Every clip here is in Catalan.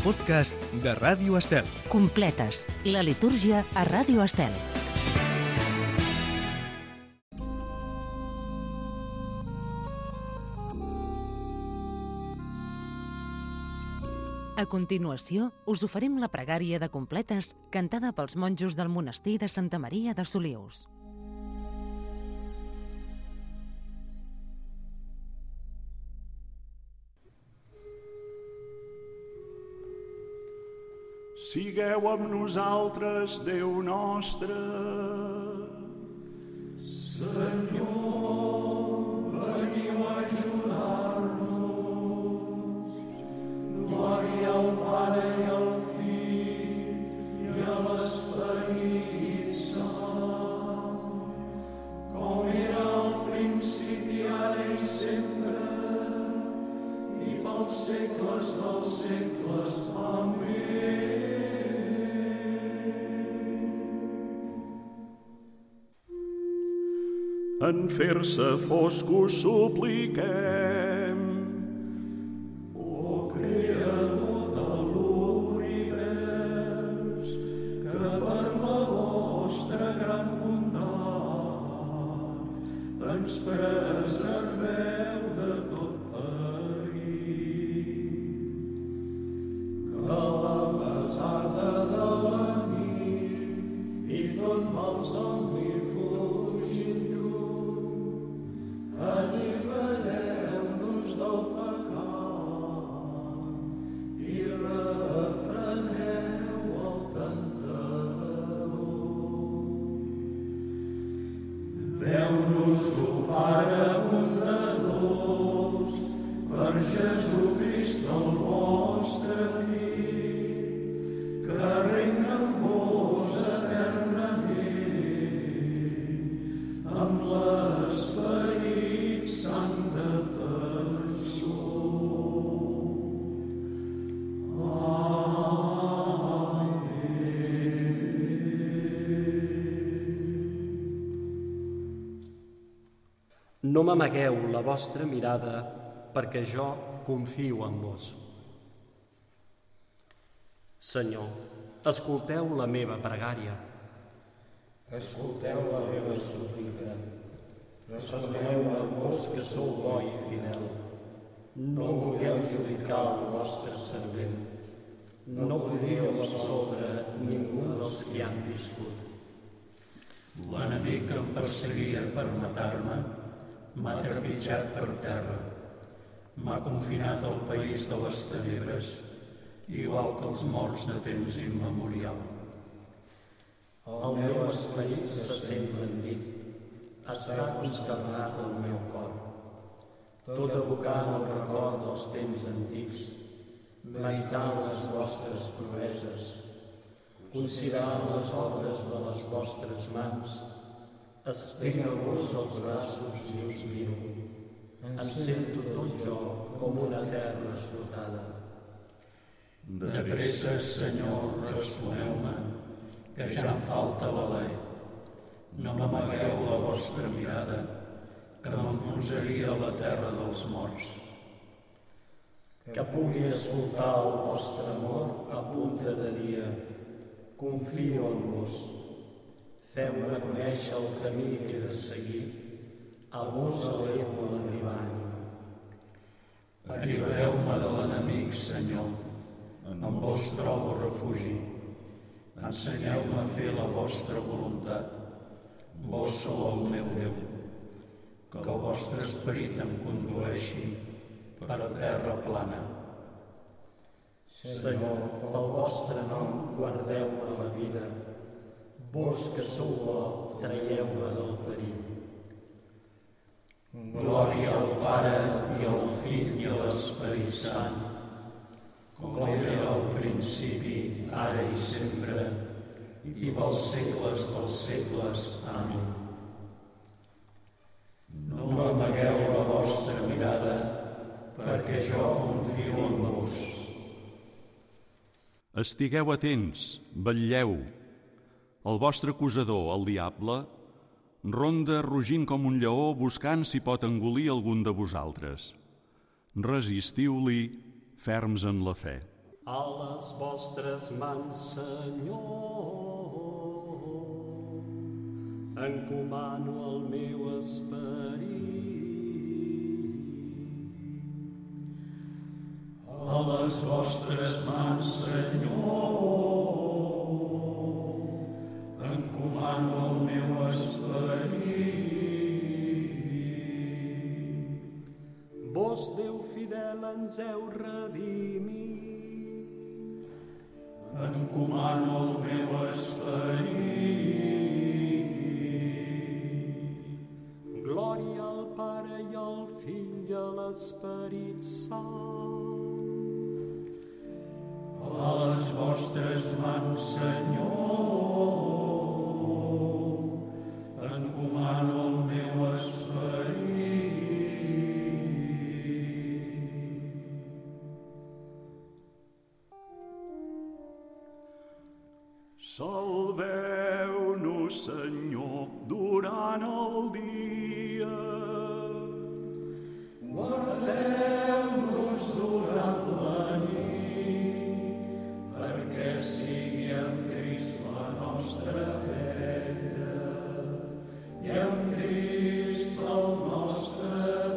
podcast de Ràdio Estel. Completes, la litúrgia a Ràdio Estel. A continuació, us oferim la pregària de completes cantada pels monjos del monestir de Santa Maria de Solius. Sigueu amb nosaltres, Déu nostre. Senyor, veniu a ajudar-nos. Glòria al Pare i al Fill i a l'Esperit Sant, com era al principi, ara i sempre, i pels segles dels segles. Amén. En fer-se foscos supliquem. O Creador de l'univers, que per la vostra gran bondat ens preserveu de tot perill. Que la pesarda de la nit i tot mal somni fugin lluny, allibereu-nos del pecat i refreneu el tentador. Deu-nos-ho, Pare bondadós, per Jesucrist el vostre Fill, que regna amb vos eternament, amb l'Esperit Sant defensor. Amén. No m'amagueu la vostra mirada, perquè jo confio en vos. Senyor, escolteu la meva pregària. Escolteu la meva súplica. Responeu a vos que sou bo i fidel. No vulgueu judicar el vostre servent. No podríeu absoldre ningú dels que han viscut. L'enemic que em perseguia per matar-me m'ha trepitjat per terra. M'ha confinat al país de les tenebres, igual que els morts de temps immemorial. El meu esperit se sent rendit. Està consternat el meu cor. Tot evocant el record dels temps antics, meditant les vostres proeses, considerant les obres de les vostres mans, estenc a vos els braços i us miro. Em sento tot jo com una terra esgotada. De pressa, Senyor, responeu-me, que ja em falta valer. No m'amagueu la vostra mirada, que m'enfonsaria a la terra dels morts. Que pugui escoltar el vostre amor a punta de dia. Confio en vos. Feu-me conèixer el camí que he de seguir. A vos elevo la meva ànima. Allibereu-me de l'enemic, Senyor. En vos trobo refugi. Ensenyeu-me a fer la vostra voluntat. Vos sou el meu Déu. Que el vostre esperit em condueixi per terra plana. Senyor, pel vostre nom guardeu-me la vida. Vos que sou bo, traieu-me del perill. Glòria al Pare i al Fill i a l'Esperit Sant, com era al principi, ara i sempre, i pels segles dels segles. Amén. No m'amagueu la vostra mirada, perquè jo confio en vos. Estigueu atents, vetlleu. El vostre acusador, el diable, ronda rugint com un lleó buscant si pot engolir algun de vosaltres. Resistiu-li ferms en la fe. A les vostres mans, Senyor, encomano el meu esperit. A les vostres mans, Senyor, encomano el meu esperit. Vos, Déu fidel, ens heu redimit. Encomano el meu esperit. Glòria al Pare i al Fill i a l'Esperit Sant. A les vostres mans, Senyor, encomano el meu esperit. Salveu-nos, Senyor, durant el dia. Guardeu-nos durant la nit, perquè sigui en Crist la nostra vetlla i en Crist el nostre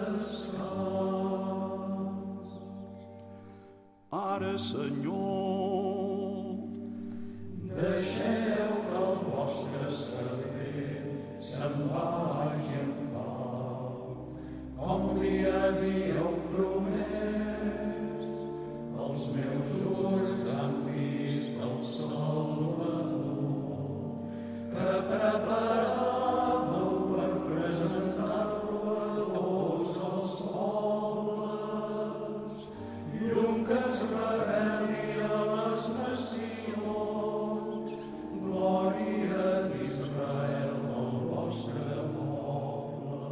descans. Ara, Senyor, deixeu que el vostre servent se'n vagi en pau, com li havíeu promès. Els meus ulls han vist el Salvador, que preparàveu per presentar-lo a tots els pobles, llum que es reveli a les nacions. Glòria d'Israel, el vostre poble.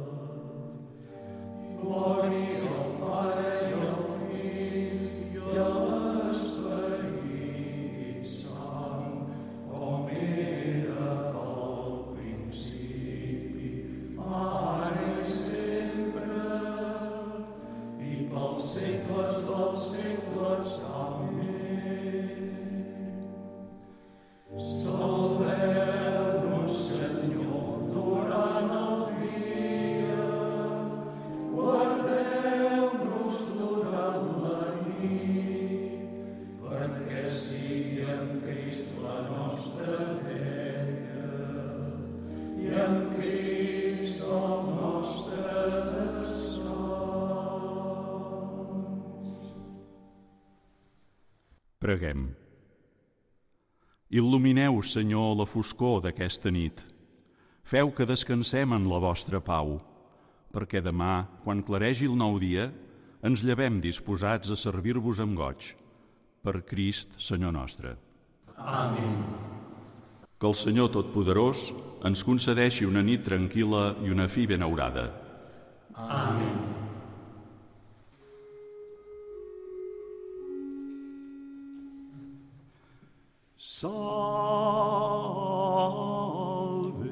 Glòria al Pare i al Fill i a l'Esperit Sant, com era al principi, ara i sempre, i pels segles dels segles. Amén. Salveu-nos, Senyor, durant el dia, guardeu-nos durant la nit, perquè sigui en Crist la nostra vetlla i en Crist el nostre descans. preguem. Il·lumineu, Senyor, la foscor d'aquesta nit. Feu que descansem en la vostra pau, perquè demà, quan claregi el nou dia, ens llevem disposats a servir-vos amb goig. Per Crist, Senyor nostre. Amén. Que el Senyor Totpoderós ens concedeixi una nit tranquil·la i una fi benaurada. Amén. Salve.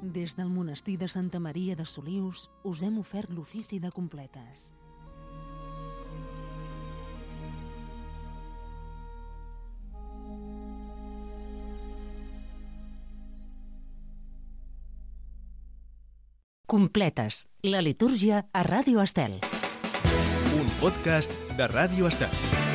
Des del monestir de Santa Maria de Solius us hem ofert l'ofici de completes. Completes, la litúrgia a Ràdio Estel. Un podcast de Ràdio Estel.